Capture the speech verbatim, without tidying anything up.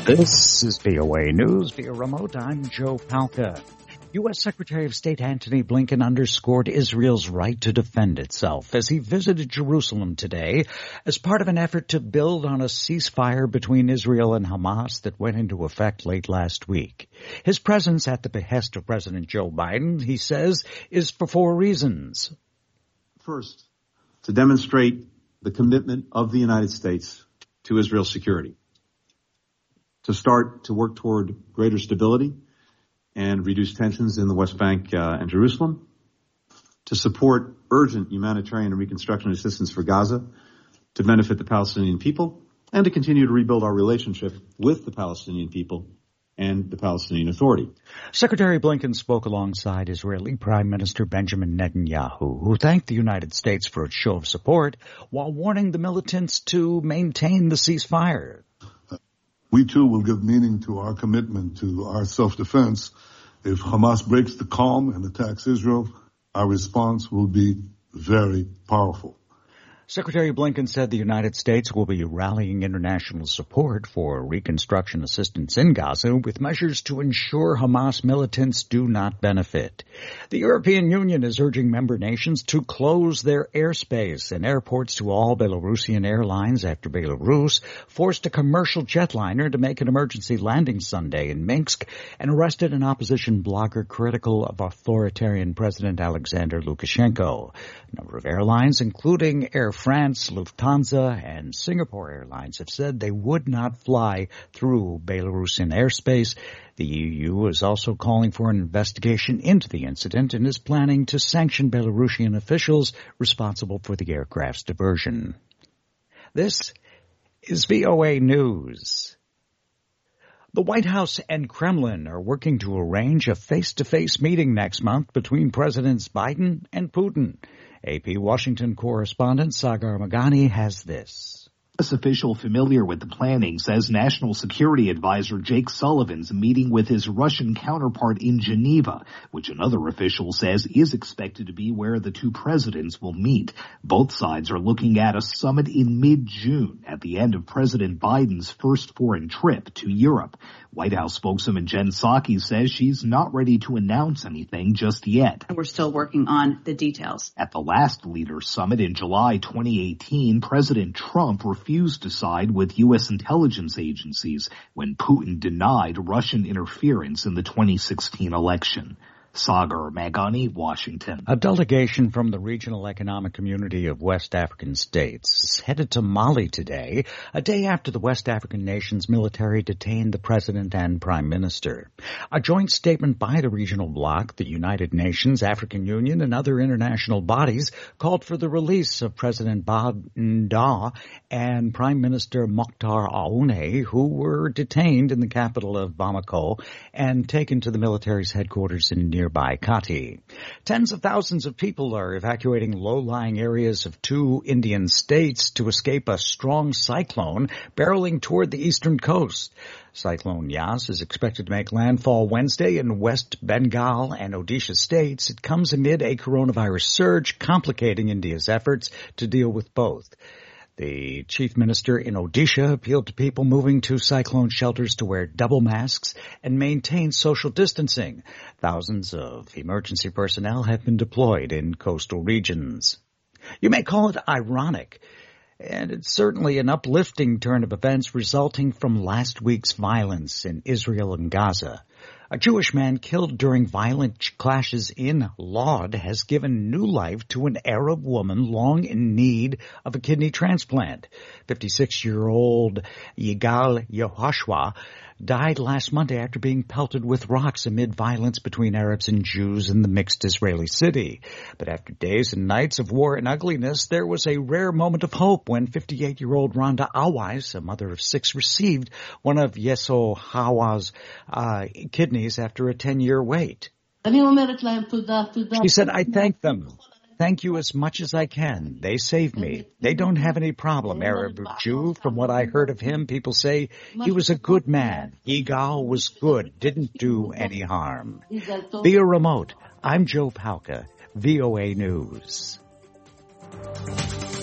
This is V O A News via remote. I'm Joe Palca. U S. Secretary of State Antony Blinken underscored Israel's right to defend itself as he visited Jerusalem today as part of an effort to build on a ceasefire between Israel and Hamas that went into effect late last week. His presence at the behest of President Joe Biden, he says, is for four reasons. First, to demonstrate the commitment of the United States to Israel's security. To start to work toward greater stability and reduce tensions in the West Bank uh, and Jerusalem, to support urgent humanitarian and reconstruction assistance for Gaza, to benefit the Palestinian people, and to continue to rebuild our relationship with the Palestinian people and the Palestinian Authority. Secretary Blinken spoke alongside Israeli Prime Minister Benjamin Netanyahu, who thanked the United States for its show of support while warning the militants to maintain the ceasefire. We, too, will give meaning to our commitment to our self-defense. If Hamas breaks the calm and attacks Israel, our response will be very powerful. Secretary Blinken said the United States will be rallying international support for reconstruction assistance in Gaza with measures to ensure Hamas militants do not benefit. The European Union is urging member nations to close their airspace and airports to all Belarusian airlines after Belarus forced a commercial jetliner to make an emergency landing Sunday in Minsk and arrested an opposition blogger critical of authoritarian President Alexander Lukashenko. A number of airlines, including Air France, Lufthansa, and Singapore Airlines have said they would not fly through Belarusian airspace. The E U is also calling for an investigation into the incident and is planning to sanction Belarusian officials responsible for the aircraft's diversion. This is V O A News. The White House and Kremlin are working to arrange a face-to-face meeting next month between Presidents Biden and Putin. A P Washington correspondent Sagar Meghani has this. U S official familiar with the planning says National Security Advisor Jake Sullivan's meeting with his Russian counterpart in Geneva, which another official says is expected to be where the two presidents will meet. Both sides are looking at a summit in mid-June at the end of President Biden's first foreign trip to Europe. White House spokeswoman Jen Psaki says she's not ready to announce anything just yet. We're still working on the details. At the last Leaders Summit in July twenty eighteen, President Trump refused to side with U S intelligence agencies when Putin denied Russian interference in the twenty sixteen election. Sagar Meghani, Washington. A delegation from the Regional Economic Community of West African States is headed to Mali today, a day after the West African nation's military detained the president and prime minister. A joint statement by the regional bloc, the United Nations, African Union, and other international bodies called for the release of President Ba Nda and Prime Minister Mokhtar Oune, who were detained in the capital of Bamako and taken to the military's headquarters in nearby Kati. Tens of thousands of people are evacuating low-lying areas of two Indian states to escape a strong cyclone barreling toward the eastern coast. Cyclone Yas is expected to make landfall Wednesday in West Bengal and Odisha states. It comes amid a coronavirus surge, complicating India's efforts to deal with both. The chief minister in Odisha appealed to people moving to cyclone shelters to wear double masks and maintain social distancing. Thousands of emergency personnel have been deployed in coastal regions. You may call it ironic, and it's certainly an uplifting turn of events resulting from last week's violence in Israel and Gaza. A Jewish man killed during violent clashes in Lod has given new life to an Arab woman long in need of a kidney transplant. fifty-six-year-old Yigal Yehoshua died last Monday after being pelted with rocks amid violence between Arabs and Jews in the mixed Israeli city. But after days and nights of war and ugliness, there was a rare moment of hope when fifty-eight-year-old Rhonda Awais, a mother of six, received one of Yehoshwa's uh, kidneys after a ten-year wait. She said, "I thank them. Thank you as much as I can. They saved me. They don't have any problem." Arab Jew, from what I heard of him, people say he was a good man. Yigal was good, didn't do any harm. Via remote, I'm Joe Palca, V O A News.